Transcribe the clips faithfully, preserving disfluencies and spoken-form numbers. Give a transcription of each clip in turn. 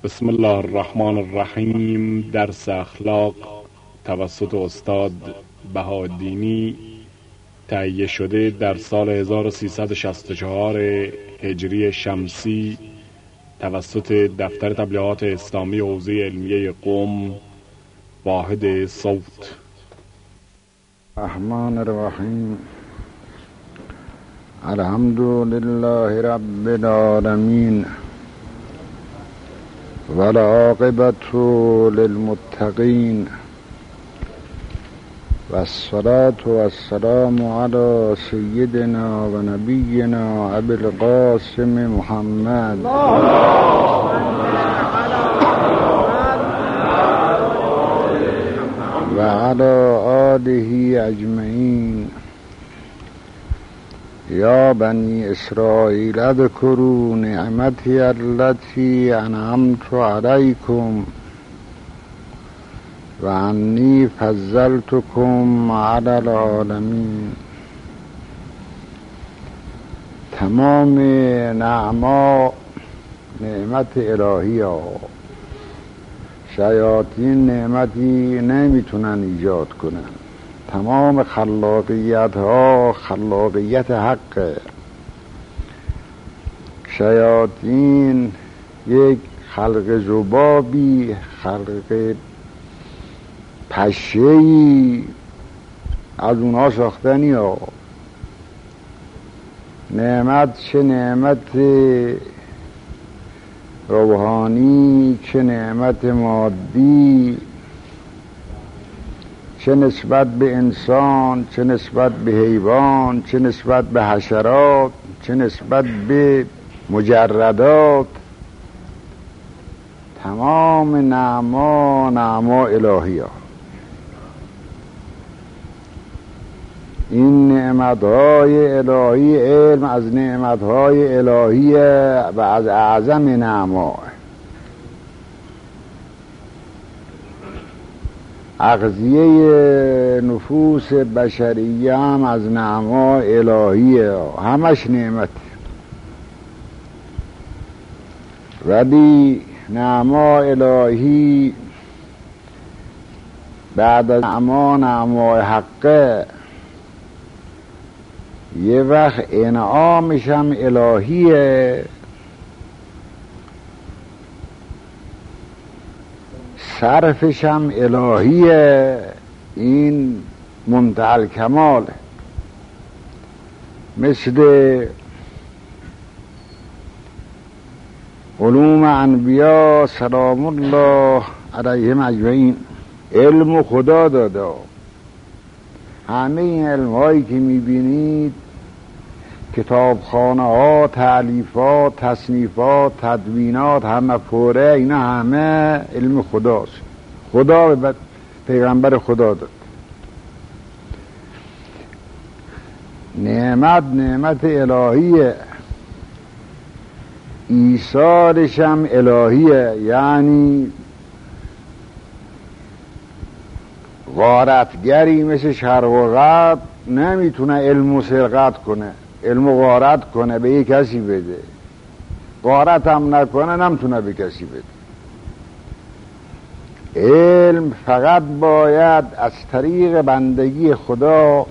بسم الله الرحمن الرحیم. درس اخلاق توسط استاد بهاءالدینی تهیه شده در سال هزار و سیصد و شصت و چهار هجری شمسی توسط دفتر تبلیغات اسلامی حوزه علمیه قم، واحد صوت. الرحمن الرحیم. الحمد لله رب العالمین والعاقبة للمتقین والصلاة والسلام على سیدنا و نبینا ابی القاسم محمد و علی آله اجمعین. یا بنی اسرائیل اذکروا نعمتی التي انعمت علیکم و انی فضلتکم علی العالمین. تمام نعما نعمت الهی ها، شیاطین نعمتی نمیتونن ایجاد کنن. تمام خلاقیت ها خلاقیت حق. شیاطین یک خلق ذبابی، خلق پشه‌ای از اونها ساختنی ها. نعمت چه نعمت روحانی، چه نعمت مادی، چه نسبت به انسان، چه نسبت به حیوان، چه نسبت به حشرات، چه نسبت به مجردات. تمام نعما نعما الهی ها. این نعمتهای الهی، علم از نعمتهای الهی و از اعظم نعما. اغذیه نفوس بشریه هم از نعما الهیه، همش نعمت. ولی نعما الهی بعد از نعما نعما حقه، یه وقت انعامش هم الهیه، صرفش هم الهیه. این منتهی الکمال. مثل علوم انبیا سلام الله علیهم اجمعین، علم خدا داده. همه این علم هایی که میبینید، کتابخانه ها، تألیفات، تصنیفات، تدوینات، همه پوره، اینا همه علم خداست. خدا به پیغمبر خدا داد. نعمت نعمت الهیه، ایثارش هم الهیه. یعنی غارتگری مثل شرق و غرب نمیتونه علم و سرقت کنه، علم و غارت کنه به یک کسی بده، غارت هم نکنه نمیتونه به کسی بده. علم فقط باید از طریق بندگی خدا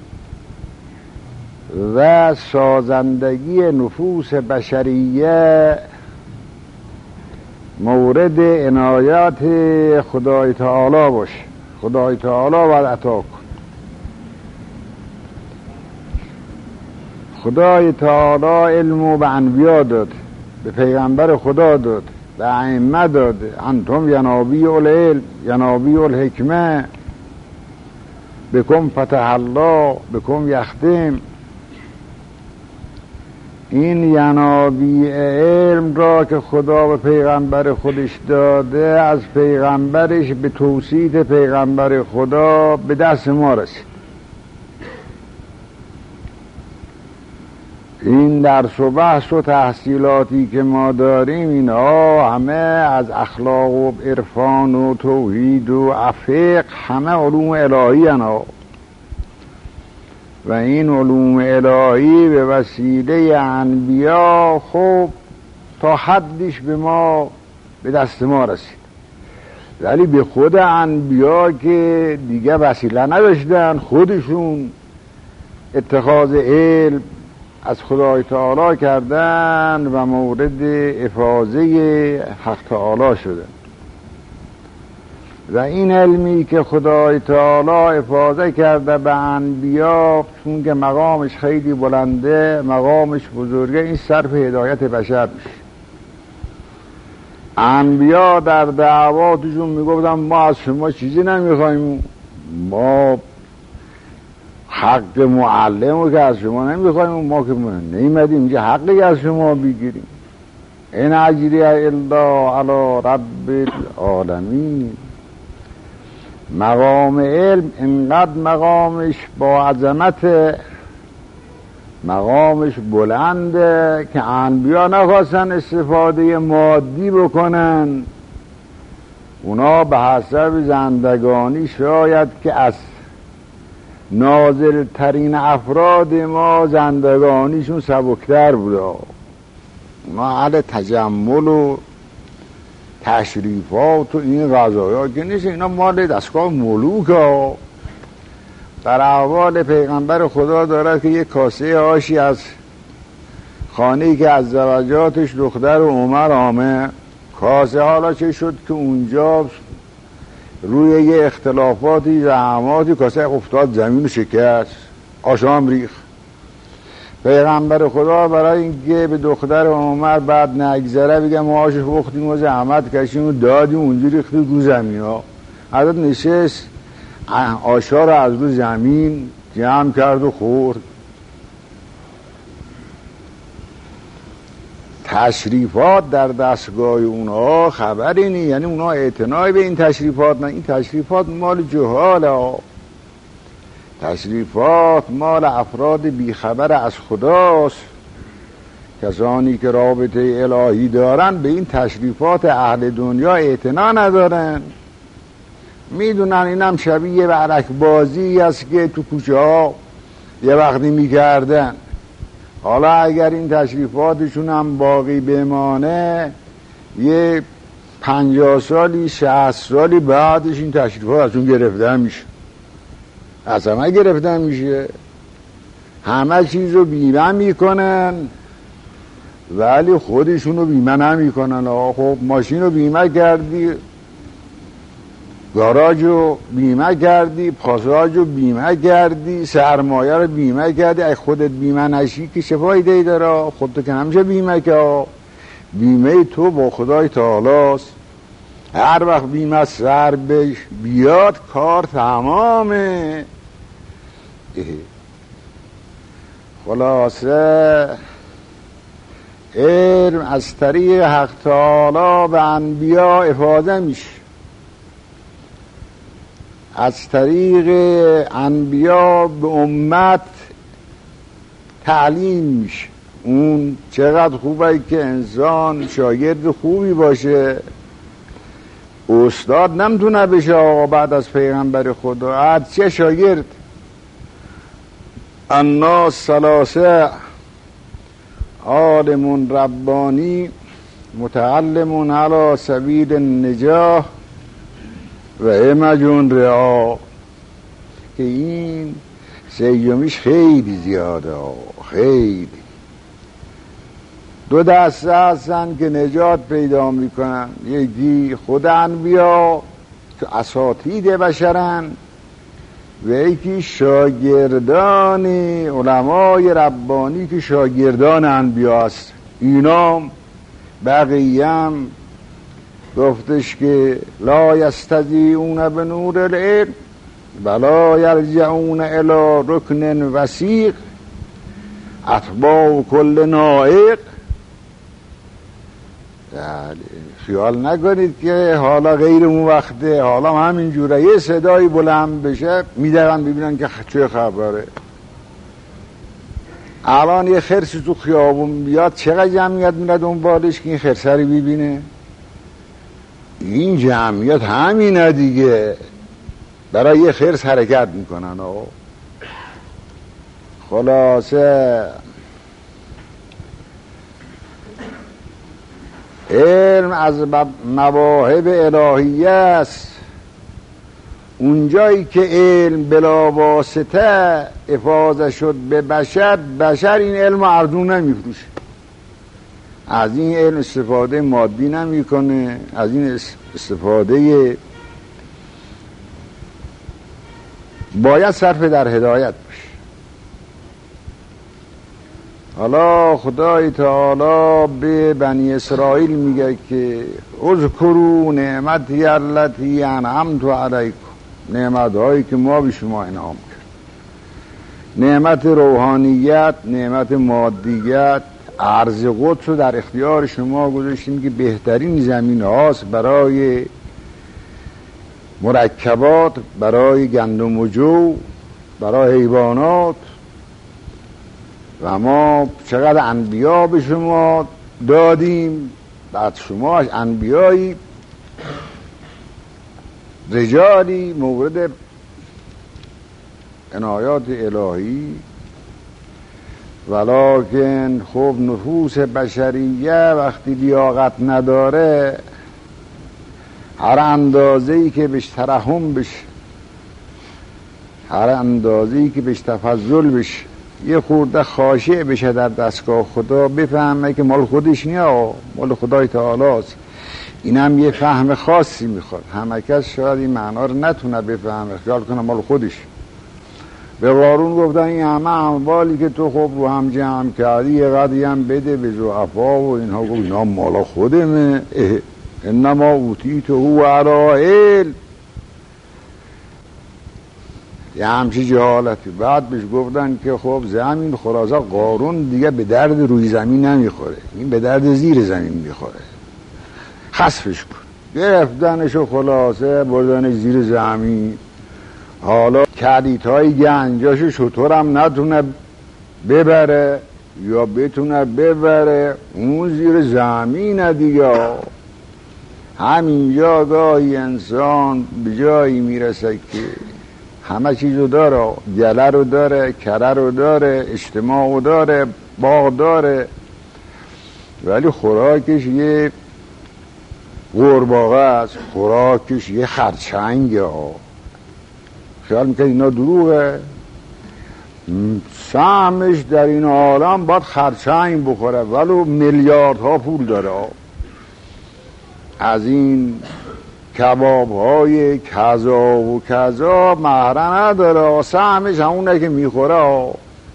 و سازندگی نفوس بشریه مورد عنایت خدای تعالی باشه. خدای تعالی باید عطا کن. خدای تعالی علمو به انبیا داد، به پیغمبر خدا داد، به ائمه داد. انتم ینابیع العلم ینابیع الحکمه بکم فتح الله بکم یختم. این ینابیع علم را که خدا به پیغمبر خودش داده، از پیغمبرش به توصیت پیغمبر خدا به دست ما رسید. این درس و بحث و تحصیلاتی که ما داریم، اینها همه از اخلاق و عرفان و توحید و فقه، همه علوم الهی هستند. و این علوم الهی به وسیله انبیا خوب تا حدش به ما به دست ما رسید. ولی به خود انبیا که دیگه وسیله نداشتن، خودشون اتخاذ علم از خدای تعالی کردن و مورد افاضه حق تعالی شدن و این علمی که خدای تعالی افاضه کرده به انبیا، چون که مقامش خیلی بلنده، مقامش بزرگه، این صرف هدایت بشر میشه. انبیا در دعواتشون میگفتن ما از شما چیزی نمیخوایم، ما حق معلم که از شما نمیخوایم، ما که نیمدیم اینجا حقی از شما بگیریم. این اجری الا علی رب العالمین. مقام علم انقدر مقامش با عظمت، مقامش بلنده که انبیا نخواستن استفاده مادی بکنن. اونا به حسب زندگانی شاید که از نازل ترین افراد ما زندگانیشون سبکتر بوده. اونا اهل تجمل و تشریفات و این غذایا که نیست، اینا مال دستگاه ملوک ها. در احوال پیغمبر خدا دارد که یک کاسه آشی از خانه‌ای که از زوجاتش دختر عمر آمه، کاسه حالا چه شد که اونجا روی یه اختلافاتی زحماتی کاسه افتاد زمین و شکست، آشام ریخ. پیغمبر خدا برای اینکه به دختر عمر بعد نگذره بگه ما آشش بختیم و زحمت کشیم و دادیم اونجوری ریختیم رو زمین ها، حضرت نشست آشا رو از رو زمین جمع کرد و خورد. تشریفات در دستگاه اونها خبری نی، یعنی اونها اعتنایی به این تشریفات نه. این تشریفات مال جهاله، تشریفات مال افراد بیخبر از خداست. کسانی که رابطه الهی دارن به این تشریفات اهل دنیا اعتنا ندارن، میدونن اینم شبیه برک بازی است که تو کوچه ها یه وقتی میکردن. حالا اگر این تشریفاتشون هم باقی بمانه، یه پنجاه سالی شصت سالی بعدش این تشریفات ازشون گرفتن میشه، از همه گرفتن میشه. همه چیز رو بیمه میکنن ولی خودشون رو بیمه نمیکنن. خب ماشین رو بیمه کردی، گاراژ رو بیمه کردی، پاساژ رو بیمه کردی، سرمایه رو بیمه کردی، اگه خودت بیمه نشی که چه فایده‌ای داره؟ خودت که نمیشه بیمه که. بیمه تو با خدای تعالی است. هر وقت بیمه سر بش بیاد کار تمامه. خلاصه علم از طریق حق تعالی به انبیا افاضه میشه، از طریق انبیا به امت تعلیم میشه. اون چقدر خوبه که انسان شاگرد خوبی باشه. استاد نمیتونه بشه آقا بعد از پیغمبر خدا، هرچه شاگرد. الناس ثلاثه، عالم ربانی، متعلم علی سبیل النجاح و امجون رعا. که این سیومیش خیلی زیاده، خیلی. دو دسته هستن که نجات پیدا میکنن، یکی خود انبیا که اساتید بشرن و یکی شاگردان علمای ربانی که شاگردان انبیا است. اینا بقیه گفتش که لا یستطیعون بنور العلم ولا یرجعون الی رکن وثیق اتباع کل نائق. خیال نکنید که حالا غیر اون وقته، حالا همین جوره یه صدایی بلند بشه میدارن ببینن که چه خبره. الان یه خرسی تو خیابون بیاد چقدر جمعیت میره دنبالش که این خرسه رو ببینه؟ این جمعیت همینه دیگه، برای یه خرس حرکت میکنن. آقا خلاصه علم از مواهب الهیه است. اونجایی که علم بلا واسطه افاضه شد به بشر، بشر این علم ارزون نمیفروشه، از این علم استفاده مادی نمیکنه، از این استفاده باید صرف در هدایت بشه. حالا خدای تعالی به بنی اسرائیل میگه که اذکروا نعمتی التی انعمت علیکم، نعمت هایی که ما به شما انعام کرد، نعمت روحانیت، نعمت مادیت، ارض قدس رو در اختیار شما گذاشتیم که بهترین زمین هاست برای مرکبات، برای گندم و جو، برای حیوانات. و ما چقدر انبیا به شما دادیم، بعد شما انبیایی رجالی مورد عنایات الهی، ولکن خب نفوس بشریه وقتی لیاقت نداره، هر اندازه‌ای که بهش ترحم بشه، هر اندازه‌ای که بهش تفضل بشه، یه خورده خاشع بشه در دستگاه خدا، بفهمه که مال خودش نیا، مال خدای تعالی است. اینم یه فهم خاصی میخواد، همه کس شاید این معنا رو نتونه بفهمه، خیال کنه مال خودش. به قارون گفتن این همه اموالی که تو خب رو هم جمع کردی یه قدری هم بده به ضعفا و اینها. گفت اینا مال خودمه، انما اوتیته هو علی علم، یه همچی جهالتی. بعد بهش گفتن که خب زمین خلاصه قارون دیگه به درد روی زمین نمیخوره، این به درد زیر زمین میخوره، خسفش کن. گرفتنش و خلاصه بردنش زیر زمین. حالا کلیدهای گنجاشو شطورم نتونه ببره یا بتونه ببره، اون زیر زمین دیگه. همینجا گاهی انسان به جایی میرسه که همه چیزو داره، گله رو داره، کره رو داره، اجتماع رو داره، باغ داره، ولی خوراکش یه قورباغه است، خوراکش یه خرچنگه ها. خیال میکنه اینا دروغه؟ سهمش در این عالم باید خرچنگ بخوره، ولو میلیاردها پول داره. از این کباب های کذا و کذا مهره نداره، سهمش همونه که میخوره.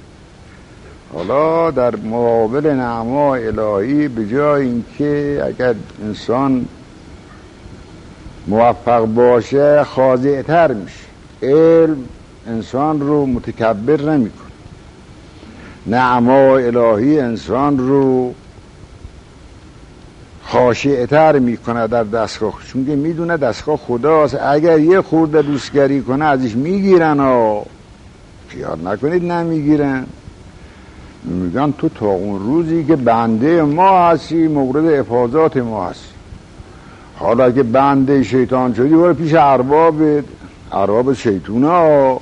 حالا در مقابل نعمای الهی به جای اینکه اگر انسان موفق باشه خاضع تر میشه، علم انسان رو متکبر نمیکنه، نعمای الهی انسان رو خاشع‌تر میکنه در دستگاه، چون که میدونه دستگاه خداست. اگر یه خورده دوستگری کنه ازش میگیرن ها، خیال نکنید نمیگیرن. میگن تو تا اون روزی که بنده ما هستی مورد افاضات ما هستی. حالا که بنده شیطان شدی برو پیش ارباب، ارباب شیطونه ها.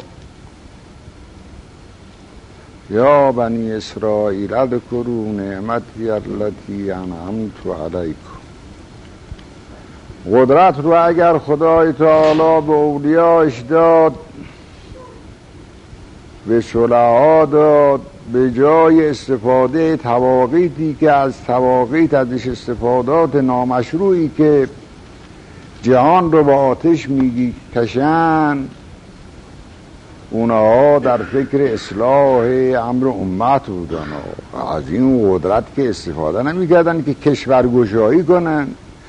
یا بنی اسرائیل اذکروا نعمتی التی انعمت علیکم. قدرت رو اگر خدای تعالی به اولیاش داد، به صلحا داد، به جای استفاده تواقیتی که از تواقیت ازش استفادات نامشروعی که جهان رو با آتش میگی کشن، اونها در فکر اصلاح امر امت بودن. از این قدرت که استفاده نمی کردن که کشورگشایی کنن.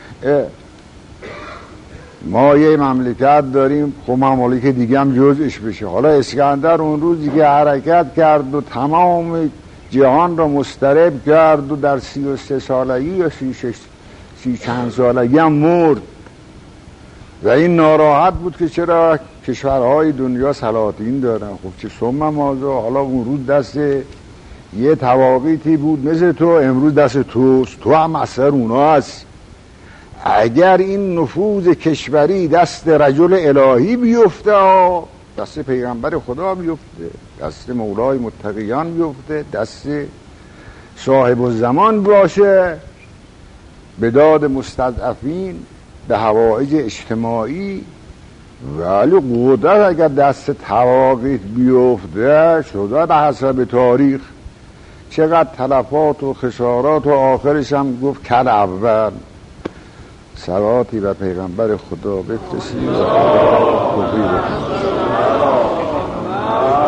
ما یه مملکت داریم، خب ممالک دیگه هم جزش بشه. حالا اسکندر اون روزی که حرکت کرد و تمام جهان را مضطرب کرد و در سی و سه سالگی یا سی شش سی چند سالگی هم مرد و این ناراحت بود که چرا کشورهای دنیا سلاطین دارن. خب چه سم مازا، حالا اون روز دست یه تواقیتی بود مثل تو، امروز دست توست، تو هم اثر اونا هست. اگر این نفوذ کشوری دست رجل الهی بیفته، دست پیغمبر خدا بیفته، دست مولای متقیان بیفته، دست صاحب الزمان باشه، به داد مستضعفین، به حوائج اجتماعی. ولی قدرت اگر دست تواقیت بیفته شده به حسب تاریخ چقدر تلفات و خسارات و آخرش هم گفت کل اول. صلواتی به پیغمبر خدا بفرستید و خدا خوبی بکنید.